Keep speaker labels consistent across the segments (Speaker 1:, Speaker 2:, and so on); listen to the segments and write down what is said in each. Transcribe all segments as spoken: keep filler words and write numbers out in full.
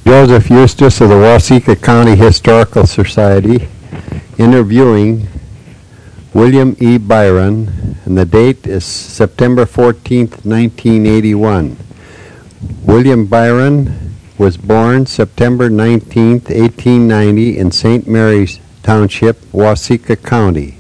Speaker 1: Joseph Eustace of the Waseca County Historical Society interviewing William E. Byron, and the date is September fourteenth, nineteen eighty-one. William Byron was born September nineteenth, eighteen ninety in Saint Mary's Township, Waseca County.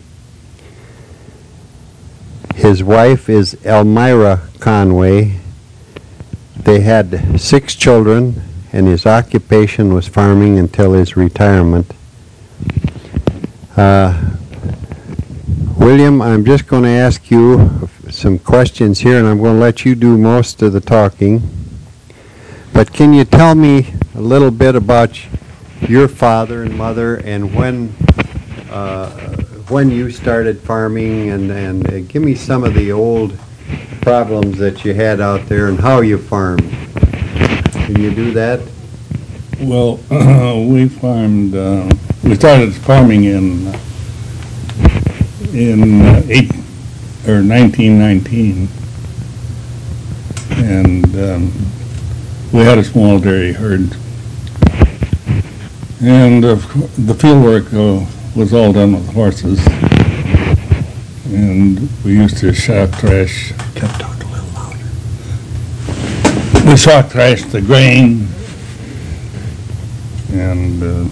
Speaker 1: His wife is Elmira Conway. They had six children, and his occupation was farming until his retirement. Uh, William, I'm just going to ask you some questions here, and I'm going to let you do most of the talking. But can you tell me a little bit about your father and mother, and when uh, when you started farming, and, and uh, give me some of the old problems that you had out there and how you farmed. Can you do that?
Speaker 2: Well, we farmed, uh, we started farming in in uh, eight or nineteen nineteen, and um, we had a small dairy herd, and uh, the field work uh, was all done with horses, and we used to shock trash.
Speaker 1: Can I talk a little louder?
Speaker 2: We shock trashed the grain, and uh,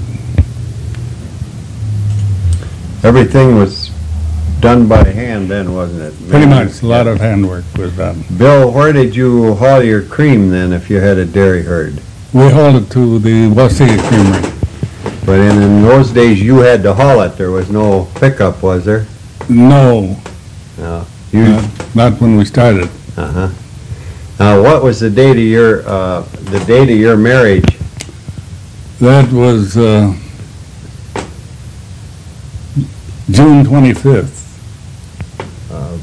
Speaker 1: everything was done by hand then, wasn't it?
Speaker 2: pretty much a lot of handwork was done.
Speaker 1: Bill, where did you haul your cream then if you had a dairy herd?
Speaker 2: We hauled it to the Waseca Creamery.
Speaker 1: But in, in those days you had to haul it. There was no pickup, was there?
Speaker 2: No,
Speaker 1: No. You,
Speaker 2: not, not when we started.
Speaker 1: uh-huh. Now, what was the date of your, uh, the date of your marriage?
Speaker 2: That was uh, June twenty-fifth,
Speaker 1: Uh,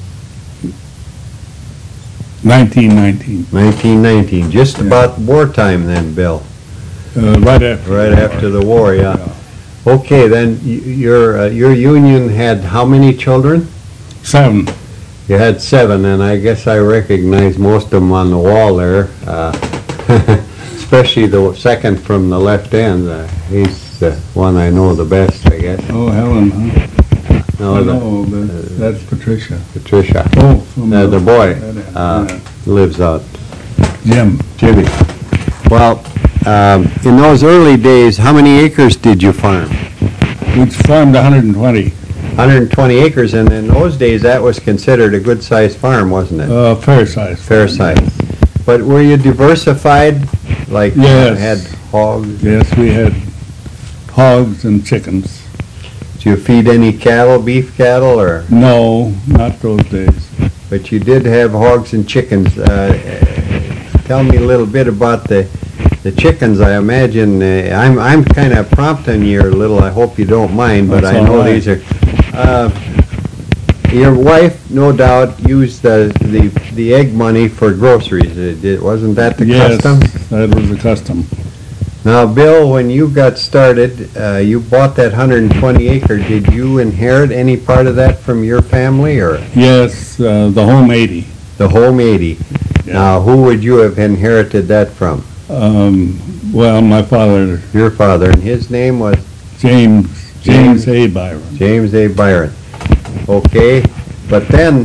Speaker 2: nineteen nineteen,
Speaker 1: nineteen nineteen, just
Speaker 2: Yeah.
Speaker 1: about wartime then, Bill.
Speaker 2: uh, right after.
Speaker 1: Right
Speaker 2: the
Speaker 1: after
Speaker 2: war.
Speaker 1: the war, yeah. Okay, then y- your, uh, your union had how many children?
Speaker 2: Seven.
Speaker 1: You had seven, and I guess I recognize most of them on the wall there, uh, especially the second from the left end. Uh, he's the one I know the best, I guess.
Speaker 2: Oh, Helen, huh?
Speaker 1: No,
Speaker 2: I
Speaker 1: the-
Speaker 2: know, but that's Patricia.
Speaker 1: Patricia,
Speaker 2: Oh, from
Speaker 1: uh, the boy,
Speaker 2: that end,
Speaker 1: uh,
Speaker 2: yeah.
Speaker 1: lives out.
Speaker 2: Jim.
Speaker 1: Jimmy. Well, um, in those early days, how many acres did you farm?
Speaker 2: We farmed one hundred twenty,
Speaker 1: one hundred twenty acres, and in those days, that was considered a good-sized farm, wasn't it?
Speaker 2: uh, fair size.
Speaker 1: Fair size. But were you diversified? Like, you
Speaker 2: Yes.
Speaker 1: had hogs?
Speaker 2: Yes, we had hogs and chickens.
Speaker 1: Did you feed any cattle, beef cattle, or?
Speaker 2: No, not those days.
Speaker 1: But you did have hogs and chickens. Uh, tell me a little bit about the the chickens. I imagine uh, I'm I'm kind of prompting you a little. I hope you don't mind, but
Speaker 2: That's
Speaker 1: I
Speaker 2: all
Speaker 1: know
Speaker 2: right.
Speaker 1: these are. Uh, your wife, no doubt, used the the the egg money for groceries. It, it, wasn't that the
Speaker 2: Yes,
Speaker 1: custom?
Speaker 2: that was the custom.
Speaker 1: Now, Bill, when you got started, uh, you bought that one hundred twenty acre. Did you inherit any part of that from your family, or
Speaker 2: Yes, uh, the home eighty.
Speaker 1: the whole eighty?
Speaker 2: Yeah.
Speaker 1: Now, who would you have inherited that from?
Speaker 2: Um, well, my father,
Speaker 1: Your father, and his name was
Speaker 2: James, James A. Byron.
Speaker 1: James A. Byron. Okay, but then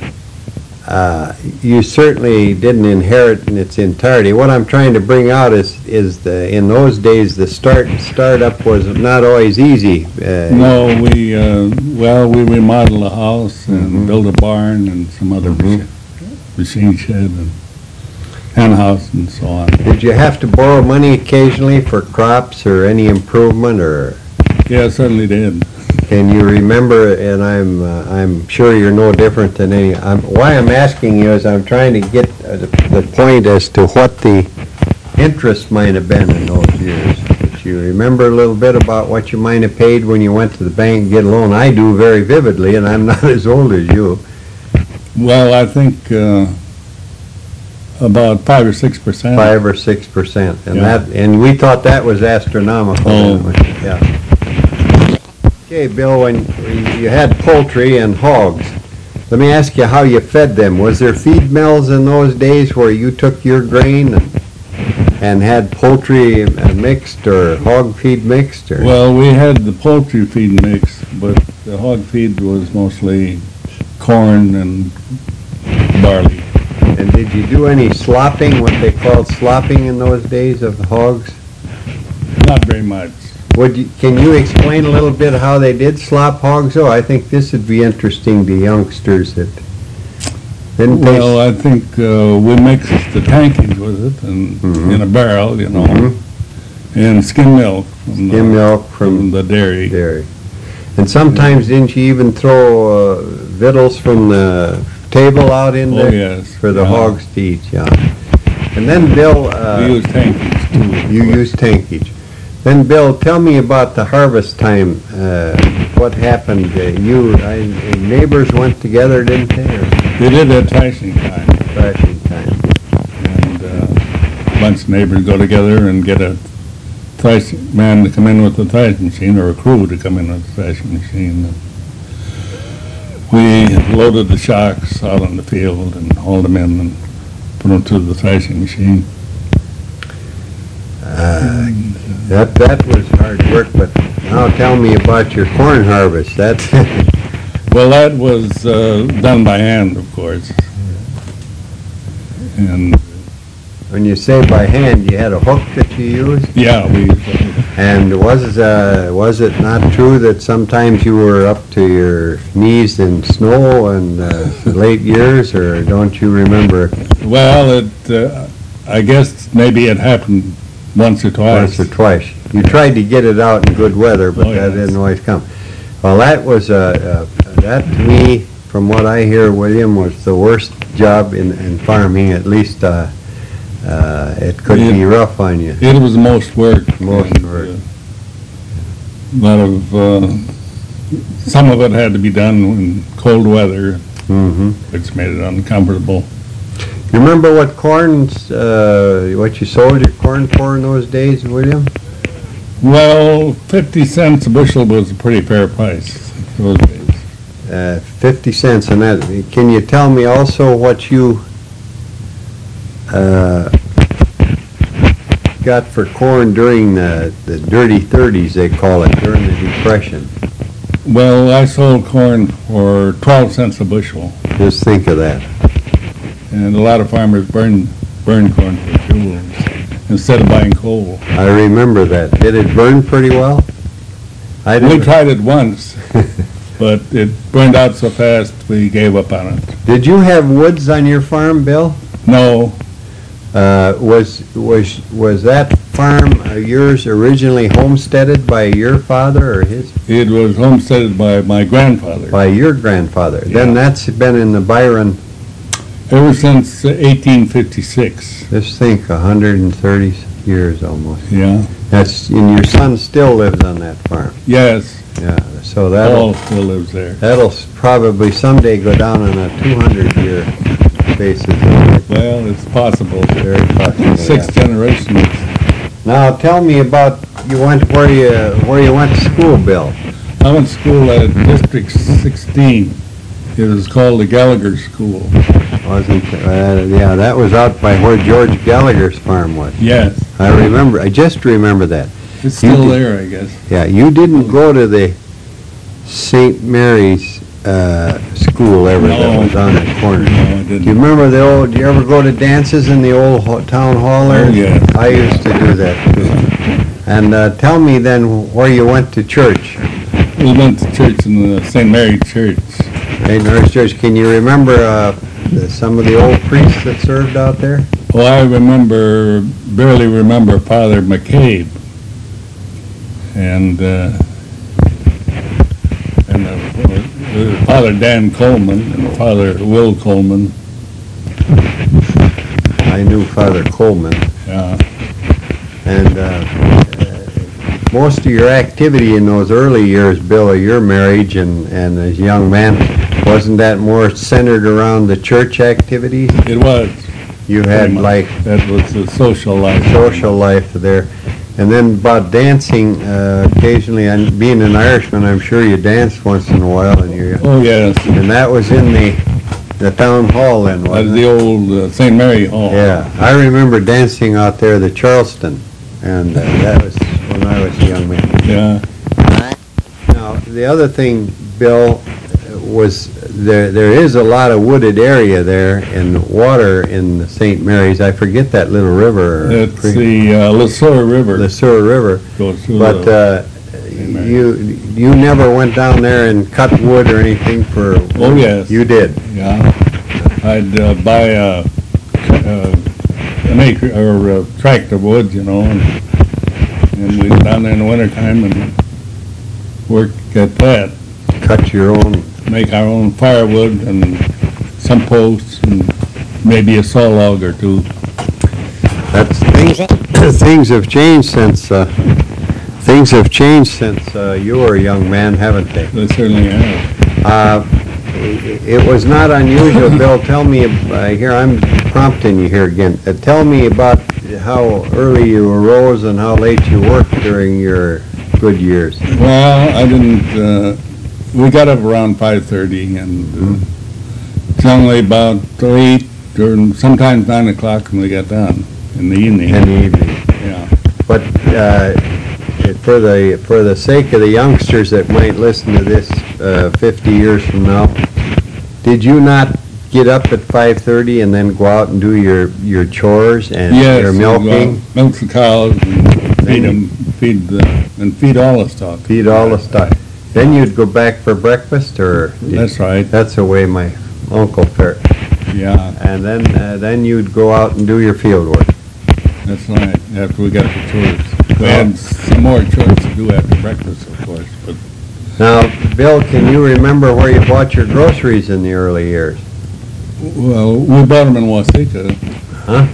Speaker 1: uh, you certainly didn't inherit in its entirety. What I'm trying to bring out is is the in those days the start startup was not always easy. Uh,
Speaker 2: No, we, uh, well, we remodeled a house and
Speaker 1: Mhm.
Speaker 2: built a barn and some other
Speaker 1: Mhm.
Speaker 2: machi- machine shed and hen house and so on.
Speaker 1: Did you have to borrow money occasionally for crops or any improvement, or
Speaker 2: Yeah, certainly did.
Speaker 1: can you remember? And I'm uh, I'm sure you're no different than any. I'm, why I'm asking you is I'm trying to get uh, the, the point as to what the interest might have been in those years. If you remember a little bit about what you might have paid when you went to the bank and get a loan. I do very vividly, and I'm not as old as you.
Speaker 2: Well, I think uh, about five or six percent.
Speaker 1: Five or six percent, and
Speaker 2: Yeah.
Speaker 1: that, and we thought that was astronomical.
Speaker 2: Oh.
Speaker 1: didn't we? Yeah. Okay, Bill, when you had poultry and hogs, let me ask you how you fed them. Was there feed mills in those days where you took your grain and, and had poultry uh, mixed or hog feed mixed? Or?
Speaker 2: Well, we had the poultry feed mix, but the hog feed was mostly corn and barley.
Speaker 1: And did you do any slopping, what they called slopping in those days of the hogs?
Speaker 2: Not very much.
Speaker 1: Would you, can you explain a little bit how they did slop hogs? Oh, I think this would be interesting to youngsters that didn't they
Speaker 2: Well, I think uh, we mixed the tankage with it and
Speaker 1: Mhm.
Speaker 2: in a barrel, you know,
Speaker 1: Mhm.
Speaker 2: and skim milk from
Speaker 1: skim
Speaker 2: the,
Speaker 1: milk
Speaker 2: from
Speaker 1: from
Speaker 2: the dairy.
Speaker 1: dairy. And sometimes didn't you even throw uh, victuals from the table out in
Speaker 2: Oh,
Speaker 1: there
Speaker 2: yes.
Speaker 1: for the
Speaker 2: yeah.
Speaker 1: hogs to eat? Yeah. And then Bill, uh,
Speaker 2: We used tankage too.
Speaker 1: you used tankage. Then Bill, tell me about the harvest time. Uh, what happened? Uh, you I, neighbors went together, didn't they? Or
Speaker 2: They did at thrashing time,
Speaker 1: thrashing time.
Speaker 2: and uh, a bunch of neighbors go together and get a thrashing man to come in with the thrashing machine, or a crew to come in with the thrashing machine. We loaded the shocks out on the field and hauled them in and put them to the thrashing machine.
Speaker 1: Uh, that that was hard work, but now tell me about your corn harvest. That's
Speaker 2: Well, that was uh, done by hand, of course. And,
Speaker 1: when you say by hand, you had a hook that you used.
Speaker 2: yeah, we,
Speaker 1: And was uh, was it not true that sometimes you were up to your knees in snow in uh, late years, or don't you remember
Speaker 2: well, it, uh, I guess maybe it happened once or twice.
Speaker 1: once or twice? You tried to get it out in good weather, but
Speaker 2: Oh,
Speaker 1: that
Speaker 2: yes.
Speaker 1: didn't always come. Well, that was uh, uh, that to me, from what I hear, William, was the worst job in, in farming. At least uh, uh, it could be
Speaker 2: Yeah.
Speaker 1: rough on you.
Speaker 2: It was most work.
Speaker 1: Most
Speaker 2: and,
Speaker 1: work.
Speaker 2: uh, A lot of, uh, some of it had to be done in cold weather,
Speaker 1: hmm
Speaker 2: which made it uncomfortable.
Speaker 1: You remember what corns, uh, what you sold your corn for in those days, William?
Speaker 2: Well, fifty cents a bushel was a pretty fair price those days.
Speaker 1: Uh, fifty cents on that. Can you tell me also what you uh, got for corn during the, the dirty thirties, they call it, during the Depression?
Speaker 2: Well, I sold corn for twelve cents a bushel,
Speaker 1: Just think of that.
Speaker 2: and a lot of farmers burned, burned corn for fuel instead of buying coal.
Speaker 1: I remember that. Did it burn pretty well? I
Speaker 2: We
Speaker 1: didn't.
Speaker 2: tried it once, but it burned out so fast, we gave up on it.
Speaker 1: Did you have woods on your farm, Bill?
Speaker 2: No,
Speaker 1: Uh, was was was that farm uh, yours originally homesteaded by your father or his?
Speaker 2: it was homesteaded by my grandfather.
Speaker 1: By your grandfather. Then
Speaker 2: Yeah.
Speaker 1: that's been in the Byron.
Speaker 2: Ever since eighteen fifty-six,
Speaker 1: Just think, a hundred and thirty years almost.
Speaker 2: yeah.
Speaker 1: That's and your son still lives on that farm.
Speaker 2: Yes,
Speaker 1: Yeah. So that'll
Speaker 2: Paul still lives there.
Speaker 1: that'll s- probably someday go down on a two hundred year basis.
Speaker 2: Well, it's possible.
Speaker 1: Very possible.
Speaker 2: Six
Speaker 1: yeah.
Speaker 2: generations.
Speaker 1: Now tell me about you went where you where you went to school, Bill.
Speaker 2: I went to school at District sixteen. It was called the Gallagher School.
Speaker 1: Wasn't uh, yeah, that was out by where George Gallagher's farm was.
Speaker 2: Yes,
Speaker 1: I remember. I just remember that.
Speaker 2: it's
Speaker 1: You
Speaker 2: still
Speaker 1: did-
Speaker 2: there, I guess.
Speaker 1: Yeah, you didn't go to the Saint Mary's uh, school ever that
Speaker 2: No.
Speaker 1: was on that corner.
Speaker 2: No, I
Speaker 1: Do you
Speaker 2: didn't.
Speaker 1: remember the old? Do you ever go to dances in the old ho- town hall there?
Speaker 2: Oh, yeah.
Speaker 1: I used to do that too. And uh, tell me then where you went to church.
Speaker 2: We went to church in the Saint Mary Church.
Speaker 1: Saint Mary's Church. Can you remember uh, the, some of the old priests that served out there?
Speaker 2: Well, I remember, barely remember Father McCabe. And, uh, and uh, uh, Father Dan Coleman and Father Will Coleman.
Speaker 1: I knew Father Coleman.
Speaker 2: Yeah.
Speaker 1: And uh, uh, most of your activity in those early years, Bill, of your marriage and, and as a young man, wasn't that more centered around the church activities?
Speaker 2: It was.
Speaker 1: You had
Speaker 2: Pretty much.
Speaker 1: like
Speaker 2: That was the social life.
Speaker 1: social life there. And then about dancing, uh, occasionally, and being an Irishman, I'm sure you danced once in a while, and you
Speaker 2: Oh, yes.
Speaker 1: and that was in the the town hall then,
Speaker 2: That was
Speaker 1: wasn't
Speaker 2: the
Speaker 1: it?
Speaker 2: old uh, Saint Mary Hall.
Speaker 1: Yeah, I remember dancing out there, the Charleston, and uh, that was when I was a young man.
Speaker 2: Yeah.
Speaker 1: Now, the other thing, Bill, was there, there is a lot of wooded area there and water in the Saint Mary's. I forget that little river. or
Speaker 2: It's
Speaker 1: creek,
Speaker 2: the uh, LeSueur River.
Speaker 1: the Sewer River.
Speaker 2: Goes through
Speaker 1: But
Speaker 2: the-
Speaker 1: uh, you, you never went down there and cut wood or anything for?
Speaker 2: Oh, yes.
Speaker 1: You did?
Speaker 2: Yeah. I'd uh, buy a, uh, an acre, or a tract of wood, you know, and, and we'd go down there in the wintertime and work at that.
Speaker 1: Cut your own?
Speaker 2: Make our own firewood and some posts and maybe a saw log or two.
Speaker 1: That's, things, things have changed since, uh, things have changed since uh, you were a young man, haven't they?
Speaker 2: They certainly have.
Speaker 1: Uh, It was not unusual, Bill, tell me, uh, here, I'm prompting you here again. Uh, Tell me about how early you arose and how late you worked during your good years.
Speaker 2: Well, I didn't, uh, we got up around five thirty and uh, generally about eight or sometimes nine o'clock when we got done in the evening.
Speaker 1: In the evening.
Speaker 2: Yeah.
Speaker 1: But uh, for the, for the sake of the youngsters that might listen to this uh, fifty years from now, did you not get up at five thirty and then go out and do your, your chores and
Speaker 2: Yes.
Speaker 1: your
Speaker 2: we go out,
Speaker 1: milking?
Speaker 2: Milk the cows and feed
Speaker 1: you-
Speaker 2: them, feed the, and feed all the stock.
Speaker 1: Feed all the stuff. Then you'd go back for breakfast, or?
Speaker 2: That's right,
Speaker 1: That's the way my uncle fared.
Speaker 2: yeah,
Speaker 1: And then, uh, then you'd go out and do your field work.
Speaker 2: that's right, after we got the chores. We had some more chores to do after breakfast, of course, but
Speaker 1: Now, Bill, can you remember where you bought your groceries in the early years?
Speaker 2: well, we bought them in Waseca.
Speaker 1: Huh?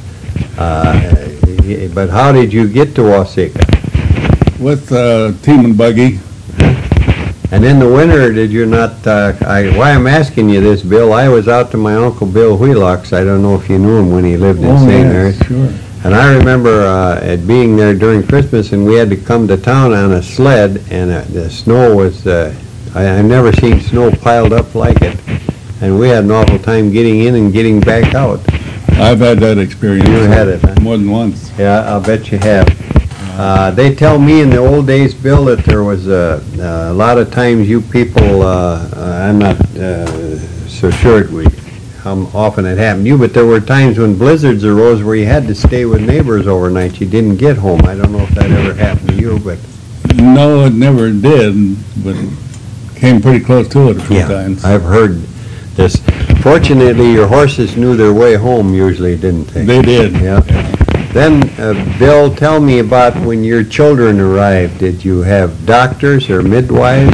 Speaker 1: Uh, but how did you get to Waseca?
Speaker 2: With uh, team and buggy.
Speaker 1: And in the winter, did you not, uh, I, why I'm asking you this, Bill, I was out to my Uncle Bill Wheelock's, I don't know if you knew him when he lived in
Speaker 2: Oh,
Speaker 1: Saint
Speaker 2: yes,
Speaker 1: Mary's.
Speaker 2: sure.
Speaker 1: And I remember uh, it being there during Christmas, and we had to come to town on a sled, and uh, the snow was, uh, I, I've never seen snow piled up like it. And we had an awful time getting in and getting back out.
Speaker 2: I've had that experience.
Speaker 1: You had it, huh?
Speaker 2: More than once.
Speaker 1: Yeah, I'll bet you have. Uh, they tell me in the old days, Bill, that there was a, a lot of times you people, uh, uh, I'm not uh, so sure it would, how often it happened to you, but there were times when blizzards arose where you had to stay with neighbors overnight. You didn't get home. I don't know if that ever happened to you, but.
Speaker 2: No, it never did, but it came pretty close to it a few times.
Speaker 1: I've heard this. Fortunately, your horses knew their way home usually, didn't they?
Speaker 2: They did.
Speaker 1: Yeah. Then, uh, Bill, tell me about when your children arrived. Did you have doctors or midwives?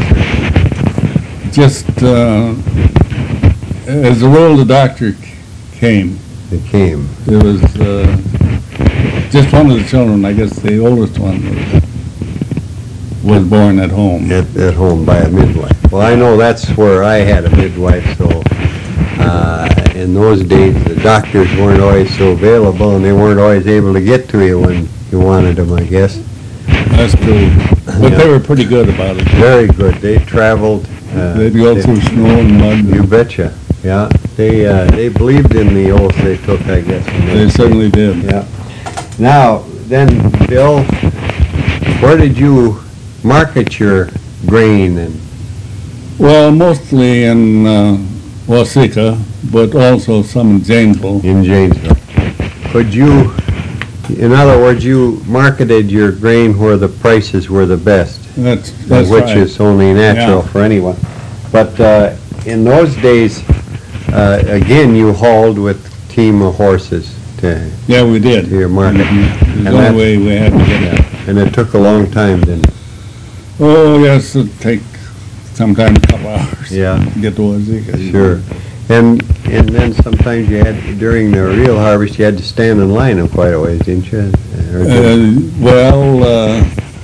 Speaker 2: Just, uh, as the role the doctor c- came,
Speaker 1: They came.
Speaker 2: it was, uh, just one of the children, I guess the oldest one was, was born at home.
Speaker 1: At, at home by a midwife. Well, I know that's where I had a midwife, so, uh, in those days, the doctors weren't always so available, and they weren't always able to get to you when you wanted them, I guess.
Speaker 2: That's true. But
Speaker 1: Yeah.
Speaker 2: they were pretty good about it.
Speaker 1: Very good. They traveled. uh,
Speaker 2: They'd go
Speaker 1: they-
Speaker 2: through snow and mud.
Speaker 1: You
Speaker 2: and
Speaker 1: betcha, yeah. They, uh, they believed in the oath they took, I guess. in
Speaker 2: They
Speaker 1: those
Speaker 2: certainly did.
Speaker 1: Yeah. Now, then, Bill, where did you market your grain and,
Speaker 2: Well, mostly in uh, Waseca, but also some in Janesville.
Speaker 1: in Janesville? Could you, in other words, you marketed your grain where the prices were the best,
Speaker 2: That's, that's
Speaker 1: which
Speaker 2: right.
Speaker 1: is only natural
Speaker 2: Yeah.
Speaker 1: for anyone. But uh, in those days, uh, again, you hauled with team of horses to,
Speaker 2: Yeah, we did.
Speaker 1: to your market.
Speaker 2: Mhm. It was
Speaker 1: And
Speaker 2: the
Speaker 1: that-
Speaker 2: only way we had to get it.
Speaker 1: And it took a long time, didn't it?
Speaker 2: Oh, yes, it'd take sometimes a couple hours.
Speaker 1: Yeah.
Speaker 2: To get to Waseca.
Speaker 1: Sure. And, and then sometimes you had, during the real harvest, you had to stand in line in quite a ways, didn't you? Or did-
Speaker 2: Uh, well, uh,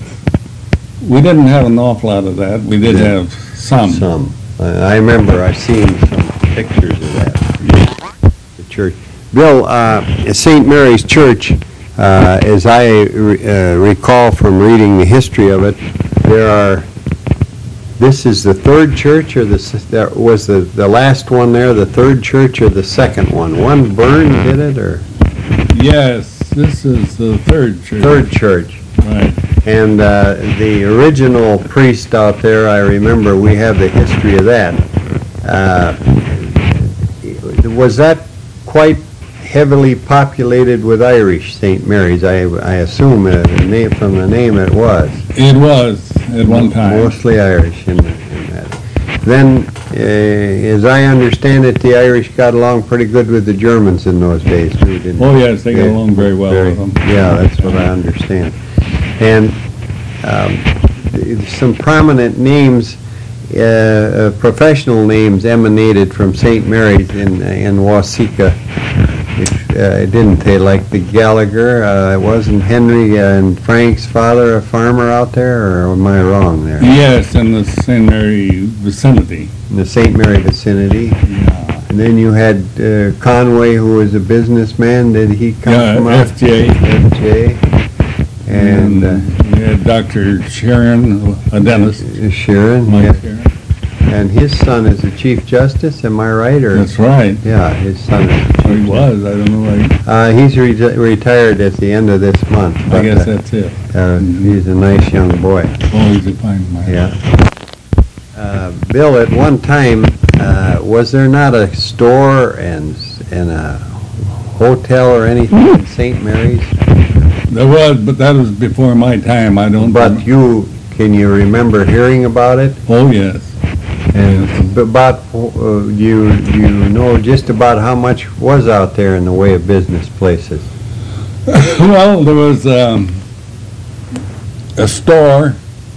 Speaker 2: we didn't have an awful lot of that. We did
Speaker 1: Yeah.
Speaker 2: have some.
Speaker 1: Some. I I remember I seen some pictures of that. The church. Bill, uh, Saint Mary's Church, uh, as I re- uh, recall from reading the history of it, there are This is the third church, or the, s- that was the, the last one there, the third church or the second one? One burned, did it, or?
Speaker 2: Yes, this is the third church.
Speaker 1: Third church.
Speaker 2: Right.
Speaker 1: And uh, the original priest out there, I remember, we have the history of that. Uh, Was that quite heavily populated with Irish, Saint Mary's? I, I assume uh, the name, from the name it was.
Speaker 2: It was at one time.
Speaker 1: Mostly Irish in, in that. Then, uh, as I understand it, the Irish got along pretty good with the Germans in those days, too, didn't they?
Speaker 2: Oh, yes, they got
Speaker 1: Yeah,
Speaker 2: along very well
Speaker 1: very-
Speaker 2: with them.
Speaker 1: Yeah, that's what I understand. And um, some prominent names, uh, uh, professional names emanated from Saint Mary's in in Waseca. If, uh, didn't they? Like the Gallagher, uh, wasn't Henry and Frank's father a farmer out there, or am I wrong there?
Speaker 2: Yes, in the Saint Mary vicinity.
Speaker 1: In the Saint Mary vicinity.
Speaker 2: Yeah.
Speaker 1: And then you had uh, Conway, who was a businessman. Did he come
Speaker 2: Yeah,
Speaker 1: from out?
Speaker 2: F J.
Speaker 1: F J. And uh,
Speaker 2: we had Doctor Sharon, a dentist.
Speaker 1: Sharon,
Speaker 2: Mike
Speaker 1: yeah.
Speaker 2: Sharon.
Speaker 1: And his son is the Chief Justice, am I right? Or
Speaker 2: That's right.
Speaker 1: yeah, his son is the
Speaker 2: Or he
Speaker 1: Chief
Speaker 2: was, I don't know. I,
Speaker 1: Uh, he's re- retired at the end of this month.
Speaker 2: I
Speaker 1: but,
Speaker 2: guess
Speaker 1: uh,
Speaker 2: that's it.
Speaker 1: uh, he's a nice young boy.
Speaker 2: Always a fine man.
Speaker 1: Yeah. Uh, Bill, at one time, uh, was there not a store and and a hotel or anything in Saint Mary's?
Speaker 2: There was, but that was before my time. I don't.
Speaker 1: But
Speaker 2: remember.
Speaker 1: you, can you remember hearing about it?
Speaker 2: Oh, yes.
Speaker 1: And about, uh, you, you know just about how much was out there in the way of business places?
Speaker 2: Well, there was um, a store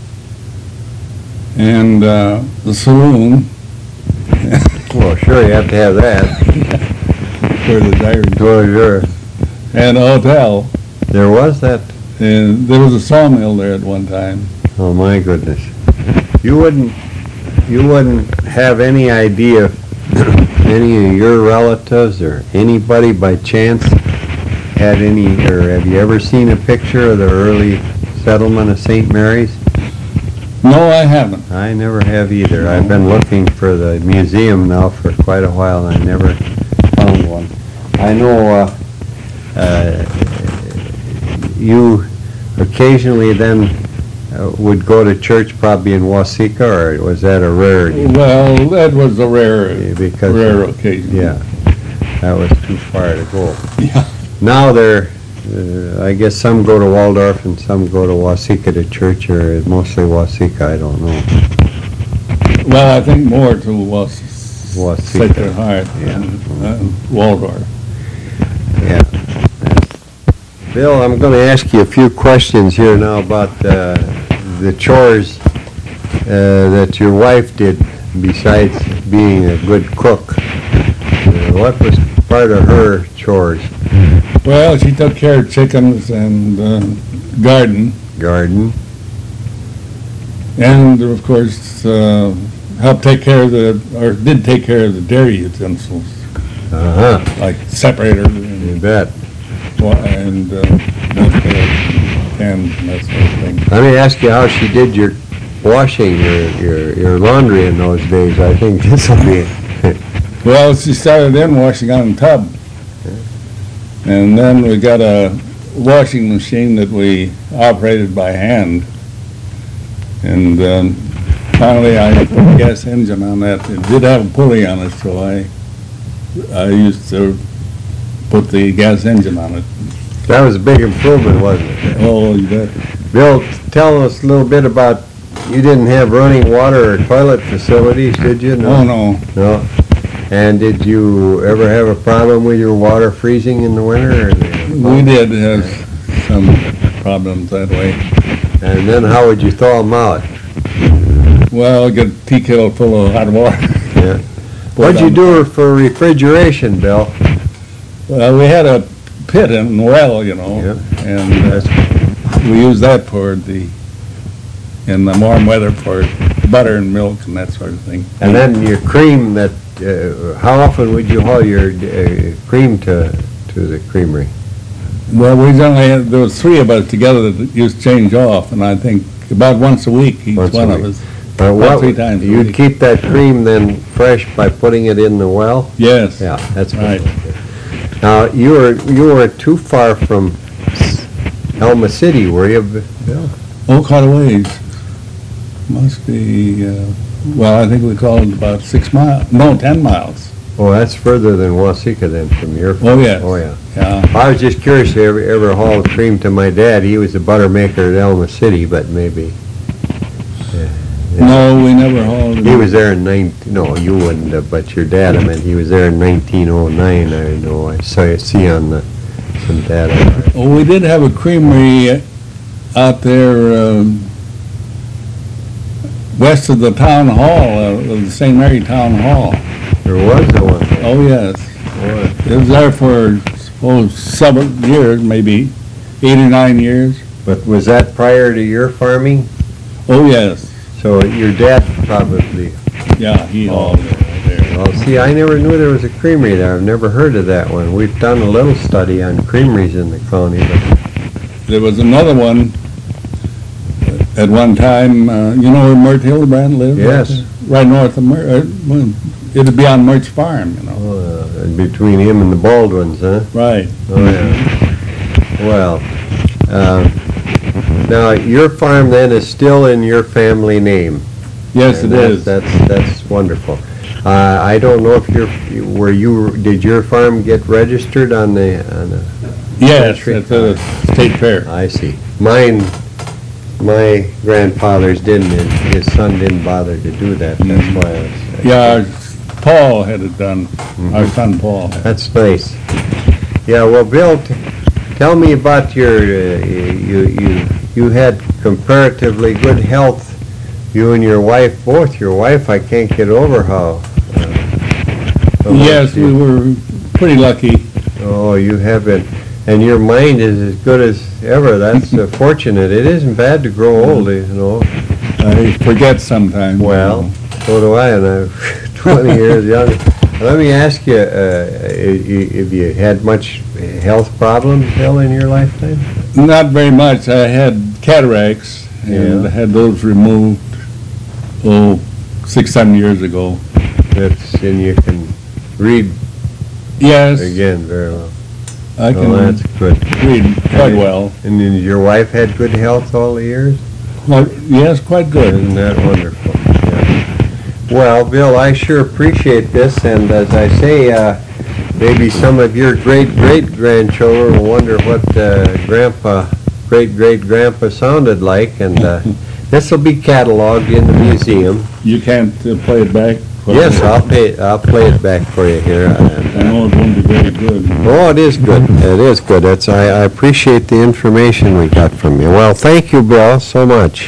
Speaker 2: and uh, the saloon
Speaker 1: Well, sure, you have to have that.
Speaker 2: for the diary,
Speaker 1: Sure, sure.
Speaker 2: and a hotel.
Speaker 1: There was that.
Speaker 2: And there was a sawmill there at one time.
Speaker 1: Oh, my goodness. You wouldn't, you wouldn't have any idea, any of your relatives or anybody by chance had any, or have you ever seen a picture of the early settlement of Saint Mary's?
Speaker 2: No, I haven't.
Speaker 1: I never have either. I've been looking for the museum now for quite a while, and I never found one. I know uh, uh, you occasionally then uh, would go to church probably in Waseca, or was that a rarity?
Speaker 2: Well, that was a rare,
Speaker 1: Because,
Speaker 2: rare occasion.
Speaker 1: yeah, that was too far to go.
Speaker 2: Yeah.
Speaker 1: Now they're, uh, I guess some go to Waldorf and some go to Waseca to church, or mostly Waseca, I don't know.
Speaker 2: Well, I think more to was
Speaker 1: Waseca.
Speaker 2: Sacred Heart
Speaker 1: Yeah.
Speaker 2: and uh, Waldorf.
Speaker 1: Yeah. Bill, I'm going to ask you a few questions here now about uh, the chores uh, that your wife did besides being a good cook. Uh, what was part of her chores?
Speaker 2: Well, she took care of chickens and uh, garden,
Speaker 1: Garden.
Speaker 2: and of course uh, helped take care of the, or did take care of the dairy utensils,
Speaker 1: Uh-huh.
Speaker 2: like separator
Speaker 1: You
Speaker 2: and,
Speaker 1: bet.
Speaker 2: wa- and uh, milk pails, cans and that sort of thing.
Speaker 1: Let me ask you how she did your washing, your, your, your laundry in those days. I think this will be,
Speaker 2: Well, she started in washing on a tub, and then we got a washing machine that we operated by hand. And um, finally, I put a gas engine on that. It did have a pulley on it, so I I used to put the gas engine on it.
Speaker 1: that was a big improvement, wasn't it?
Speaker 2: Oh, you bet.
Speaker 1: Bill, tell us a little bit about, you didn't have running water or toilet facilities, did you?
Speaker 2: Oh, no.
Speaker 1: No. And did you ever have a problem with your water freezing in the winter?
Speaker 2: We did have some problems that way.
Speaker 1: And then how would you thaw them out?
Speaker 2: Well, get a tea kettle full of hot water.
Speaker 1: Yeah. What'd you do for refrigeration, Bill?
Speaker 2: Well, we had a pit and well, you know,
Speaker 1: Yeah.
Speaker 2: and uh, we used that for the, in the warm weather, for butter and milk and that sort of thing.
Speaker 1: And then your cream that, uh, how often would you haul your uh, cream to, to the creamery?
Speaker 2: Well, we generally had, there was three of us together that used to change off, and I think about once a week, each
Speaker 1: Once a
Speaker 2: one of
Speaker 1: week.
Speaker 2: us.
Speaker 1: Uh,
Speaker 2: About
Speaker 1: what,
Speaker 2: three times a
Speaker 1: you'd
Speaker 2: week.
Speaker 1: keep that cream then fresh by putting it in the well?
Speaker 2: Yes.
Speaker 1: Yeah, that's
Speaker 2: Right.
Speaker 1: good. Now, you were, you weren't too far from Elma City, were you, Bill?
Speaker 2: Oh, quite a ways. Must be, uh, well, I think we called it about six miles, no, ten miles.
Speaker 1: Oh, that's further than Waseca then from your.
Speaker 2: Oh, yes.
Speaker 1: Oh, yeah.
Speaker 2: Yeah.
Speaker 1: I was just curious if you ever, ever hauled cream to my dad. He was a butter maker at Elma City, but maybe. yeah.
Speaker 2: No, we never hauled it.
Speaker 1: He was there in nineteen, no, you wouldn't have, but your dad, I mean, he was there in nineteen oh nine, I know. I saw, I see on the, some data.
Speaker 2: Oh, we did have a creamery out there, um, west of the town hall, uh, of the Saint Mary Town Hall.
Speaker 1: There was a one.
Speaker 2: Oh, yes.
Speaker 1: Boy.
Speaker 2: It was there for, suppose, several years, maybe eight or nine years.
Speaker 1: But was that prior to your farming?
Speaker 2: Oh, yes.
Speaker 1: So your dad probably,
Speaker 2: Yeah, he hauled it right there.
Speaker 1: well, see, I never knew there was a creamery there. I've never heard of that one. We've done a little study on creameries in the county, but,
Speaker 2: There was another one at one time, uh, you know where Mert Hildebrand lived?
Speaker 1: Yes.
Speaker 2: Right north of Mert, uh, well, it'd be on Mert's farm, you know.
Speaker 1: uh, and between him and the Baldwins, huh?
Speaker 2: Right.
Speaker 1: Oh, yeah. Well, uh, now, your farm then is still in your family name?
Speaker 2: Yes,
Speaker 1: And
Speaker 2: it
Speaker 1: that-
Speaker 2: is.
Speaker 1: That's, that's wonderful. Uh, I don't know if you're, were you, did your farm get registered on the, on the,
Speaker 2: Yes,
Speaker 1: Country.
Speaker 2: at the state fair.
Speaker 1: I see. Mine, my grandfather's didn't, and his son didn't bother to do that, that's why I was.
Speaker 2: Yeah, our- Paul had it done, our son Paul.
Speaker 1: That's nice. Yeah, well, Bill, t- tell me about your, uh, you, you, you had comparatively good health, you and your wife, both. Your wife, I can't get over how. uh, how much
Speaker 2: Yes, we
Speaker 1: you-
Speaker 2: were pretty lucky.
Speaker 1: Oh, you have been, and your mind is as good as ever. That's uh, fortunate. It isn't bad to grow old, you know.
Speaker 2: I forget sometimes. you
Speaker 1: Well,
Speaker 2: know.
Speaker 1: so do I, and I'm twenty years younger. Let me ask you, uh, i- have you had much health problems, Bill, in your lifetime?
Speaker 2: Not very much. I had cataracts and
Speaker 1: Yeah.
Speaker 2: had those removed, oh, six, seven years ago.
Speaker 1: That's, and you can read
Speaker 2: Yes,
Speaker 1: again very well.
Speaker 2: I
Speaker 1: Oh,
Speaker 2: can
Speaker 1: that's good.
Speaker 2: read quite well.
Speaker 1: And then your wife had good health all the years?
Speaker 2: Well, yes, quite good.
Speaker 1: Isn't that wonderful? Yeah. Well, Bill, I sure appreciate this, and as I say, uh, maybe some of your great-great-grandchildren will wonder what uh, Grandpa, great-great-grandpa sounded like, and uh, this will be cataloged in the museum.
Speaker 2: You can't uh, play it back?
Speaker 1: Yes, I'll pay, I'll play it back for you here.
Speaker 2: I know it won't be very good.
Speaker 1: Oh, it is good. It is good. It's, I, I appreciate the information we got from you. Well, thank you, Bill, so much.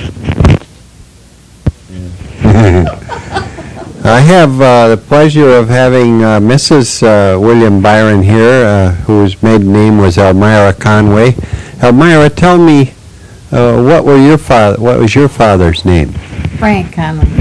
Speaker 1: I have uh, the pleasure of having uh, Missus Uh, William Byron here, uh, whose maiden name was Elmira Conway. Elmira, tell me, uh, what were your father? What was your father's name?
Speaker 3: Frank Conlon.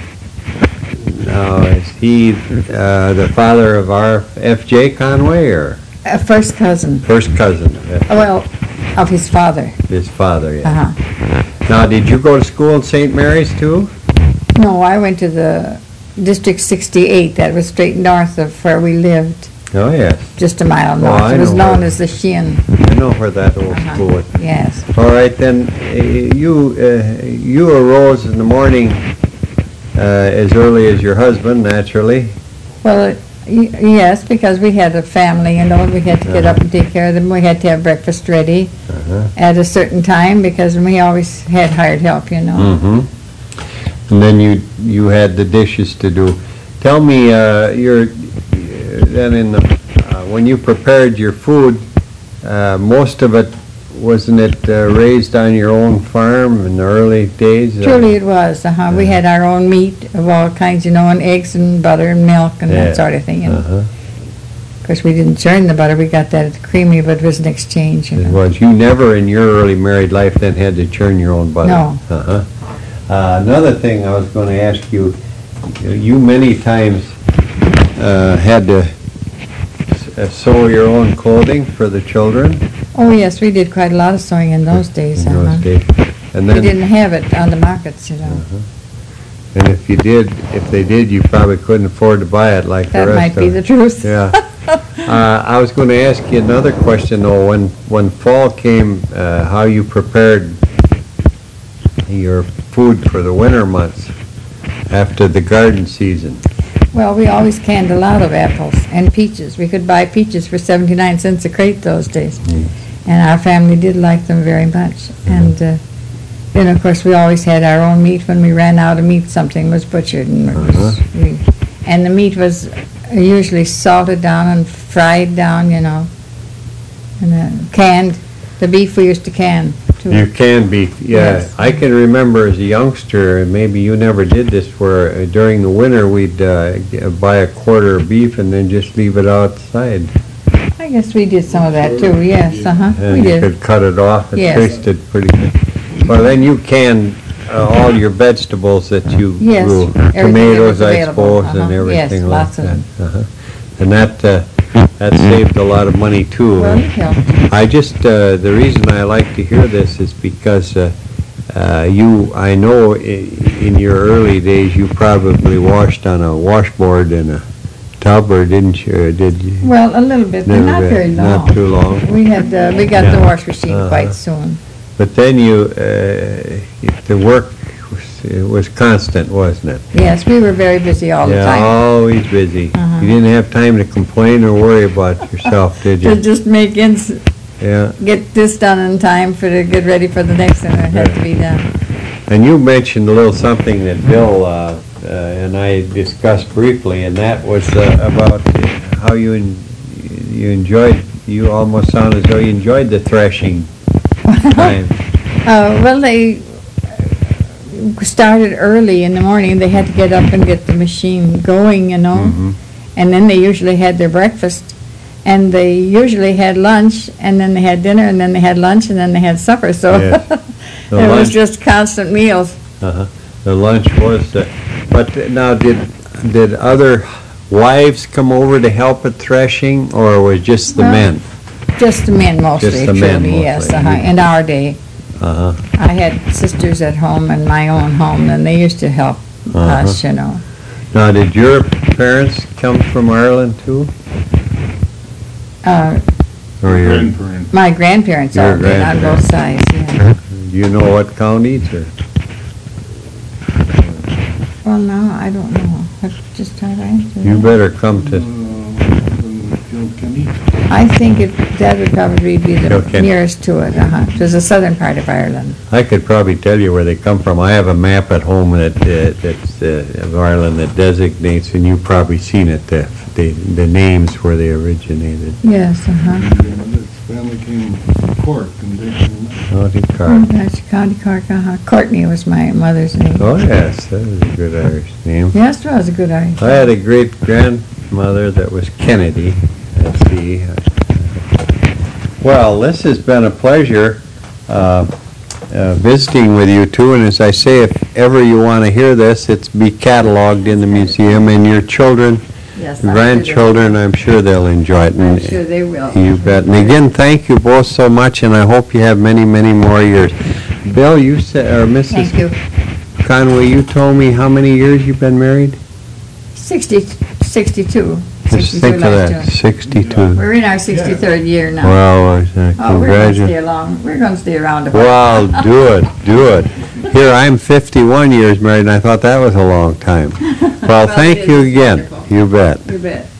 Speaker 1: Now, is he uh, the father of our F J Conway, or
Speaker 3: Uh, first cousin,
Speaker 1: first cousin of F J?
Speaker 3: well, of his father.
Speaker 1: His father, yeah.
Speaker 3: Uh-huh.
Speaker 1: Now, did you go to school in Saint Mary's too?
Speaker 3: No, I went to the District sixty-eight, that was straight north of where we lived,
Speaker 1: Oh, yes.
Speaker 3: just a mile
Speaker 1: Oh,
Speaker 3: north.
Speaker 1: I
Speaker 3: It was
Speaker 1: know
Speaker 3: known
Speaker 1: where-
Speaker 3: as the Shin.
Speaker 1: I know where that old
Speaker 3: Uh-huh.
Speaker 1: school is.
Speaker 3: Yes.
Speaker 1: All right, then, uh, you, uh, you arose in the morning uh, as early as your husband, naturally.
Speaker 3: Well, y- yes, because we had a family, you know, we had to get up and take care of them. We had to have breakfast ready
Speaker 1: Uh-huh.
Speaker 3: at a certain time because we always had hired help, you know.
Speaker 1: Mm-hmm. And then you, you had the dishes to do. Tell me, uh, your, then in the, uh, when you prepared your food, uh, most of it, wasn't it uh, raised on your own farm in the early days? Uh,
Speaker 3: Truly it was, uh-huh. We had our own meat of all kinds, you know, and eggs and butter and milk and
Speaker 1: Yeah.
Speaker 3: that sort of thing, you know.
Speaker 1: Uh-huh.
Speaker 3: Of course, we didn't churn the butter, we got that at the creamery, but it was an exchange, you
Speaker 1: It
Speaker 3: know.
Speaker 1: was. You never in your early married life then had to churn your own butter?
Speaker 3: No.
Speaker 1: Uh-huh. Uh, another thing I was going to ask you, you many times uh, had to s- uh, sew your own clothing for the children
Speaker 3: Oh, yes, we did quite a lot of sewing in those days,
Speaker 1: in
Speaker 3: uh-huh.
Speaker 1: those days. And
Speaker 3: We
Speaker 1: then,
Speaker 3: didn't have it on the markets, you know.
Speaker 1: And if you did, if they did, you probably couldn't afford to buy it like the
Speaker 3: That
Speaker 1: rest
Speaker 3: might
Speaker 1: of
Speaker 3: be
Speaker 1: us.
Speaker 3: the truth.
Speaker 1: Yeah. Uh, I was going to ask you another question, though. When, when fall came, uh, how you prepared your food for the winter months after the garden season?
Speaker 3: Well, we always canned a lot of apples and peaches. We could buy peaches for seventy-nine cents a crate those days. And our family did like them very much. And uh, then, of course, we always had our own meat. When we ran out of meat, something was butchered. And, it was, we, and the meat was usually salted down and fried down, you know, and uh, canned. The beef we used to can, too.
Speaker 1: You can beef, yeah.
Speaker 3: Yes.
Speaker 1: I can remember as a youngster, and maybe you never did this, where uh, during the winter we'd uh, g- buy a quarter of beef and then just leave it outside.
Speaker 3: I guess we did some of that, too, yes, uh-huh, we
Speaker 1: And you
Speaker 3: did.
Speaker 1: could cut it off. It
Speaker 3: Yes.
Speaker 1: tasted pretty good. Well, then you canned uh, all your vegetables that you
Speaker 3: Yes,
Speaker 1: grew.
Speaker 3: everything that
Speaker 1: Tomatoes,
Speaker 3: was
Speaker 1: I
Speaker 3: available,
Speaker 1: suppose, and
Speaker 3: uh-huh. Yes,
Speaker 1: everything like
Speaker 3: lots of
Speaker 1: that.
Speaker 3: them.
Speaker 1: Uh-huh. And that, uh, that saved a lot of money, too.
Speaker 3: Well, it helped.
Speaker 1: I just, uh, the reason I like to hear this is because uh, uh, you, I know i- in your early days, you probably washed on a washboard in a tub, or didn't you, or did you?
Speaker 3: Well, a little bit, but
Speaker 1: Little
Speaker 3: not
Speaker 1: bit,
Speaker 3: very long.
Speaker 1: Not too long.
Speaker 3: We had, uh, we got the
Speaker 1: Yeah.
Speaker 3: wash machine
Speaker 1: Uh-huh.
Speaker 3: quite soon.
Speaker 1: But then you, uh, the work was, it was constant, wasn't it?
Speaker 3: Yes, we were very busy all the
Speaker 1: Yeah,
Speaker 3: time.
Speaker 1: always busy.
Speaker 3: Uh-huh.
Speaker 1: You didn't have time to complain or worry about yourself, did
Speaker 3: To
Speaker 1: you?
Speaker 3: just make ends,
Speaker 1: Yeah.
Speaker 3: get this done in time for to get ready for the next one that had to be done.
Speaker 1: And you mentioned a little something that Bill uh, uh, and I discussed briefly, and that was uh, about how you en- you enjoyed, you almost sound as though you enjoyed the threshing time.
Speaker 3: Uh, well, they started early in the morning. They had to get up and get the machine going, you know.
Speaker 1: Mhm.
Speaker 3: And then they usually had their breakfast. And they usually had lunch, and then they had dinner, and then they had lunch, and then they had supper. So
Speaker 1: Yes. The
Speaker 3: it was
Speaker 1: lunch-
Speaker 3: just constant meals.
Speaker 1: Uh-huh. The lunch was, uh, but now, did, did other wives come over to help at threshing, or was just the
Speaker 3: Well,
Speaker 1: men?
Speaker 3: Just the men mostly,
Speaker 1: Just the men
Speaker 3: truly, yes,
Speaker 1: mostly.
Speaker 3: uh-huh, in our day.
Speaker 1: Uh-huh.
Speaker 3: I had sisters at home and my own home, and they used to help
Speaker 1: Uh-huh.
Speaker 3: us, you know.
Speaker 1: Now, did your parents come from Ireland too?
Speaker 3: Uh,
Speaker 1: Or your,
Speaker 2: Grandparents.
Speaker 3: my grandparents
Speaker 1: Your
Speaker 3: all did on both sides, yeah.
Speaker 1: do you know what counties, or?
Speaker 3: Well, no, I don't know. I just try to answer
Speaker 1: You
Speaker 3: that.
Speaker 1: better come to,
Speaker 3: I think it, that would probably be the
Speaker 1: Kilkenny.
Speaker 3: nearest to it, uh-huh. It was the southern part of Ireland.
Speaker 1: I could probably tell you where they come from. I have a map at home that, uh, that's, uh, of Ireland that designates, and you've probably seen it, the, the, the names where they originated.
Speaker 3: Yes, uh-huh.
Speaker 2: This family came from Cork, and they came
Speaker 1: County
Speaker 3: Oh,
Speaker 1: Cork.
Speaker 3: that's County Cork, uh-huh. Courtney was my mother's name.
Speaker 1: Oh, yes, that was a good Irish name.
Speaker 3: Yes, it was a good Irish.
Speaker 1: I had a great-grandmother that was Kennedy. Let's see. Well, this has been a pleasure uh, uh, visiting with you two, and as I say, if ever you want to hear this, it's be cataloged in the museum, and your children,
Speaker 3: Yes, I'm sure they-
Speaker 1: grandchildren, I'm sure they'll enjoy it.
Speaker 3: I'm
Speaker 1: and
Speaker 3: sure they will.
Speaker 1: You bet. And again, thank you both so much, and I hope you have many, many more years. Bill, you said, or Missus
Speaker 3: Thank you.
Speaker 1: Conway, you told me how many years you've been married?
Speaker 3: Sixty, sixty-two.
Speaker 1: Just
Speaker 3: sixty-two
Speaker 1: think of
Speaker 3: last
Speaker 1: that,
Speaker 3: June.
Speaker 1: sixty-two.
Speaker 3: We're in our sixty-third year now.
Speaker 1: Well, uh,
Speaker 3: Oh, we're going to
Speaker 1: congratulations.
Speaker 3: stay along, we're going to stay around a while.
Speaker 1: Well, do it, do it. Here, I'm fifty-one years married, and I thought that was a long time. Well,
Speaker 3: Well,
Speaker 1: thank
Speaker 3: it
Speaker 1: you
Speaker 3: is
Speaker 1: again.
Speaker 3: wonderful.
Speaker 1: You bet.
Speaker 3: You bet.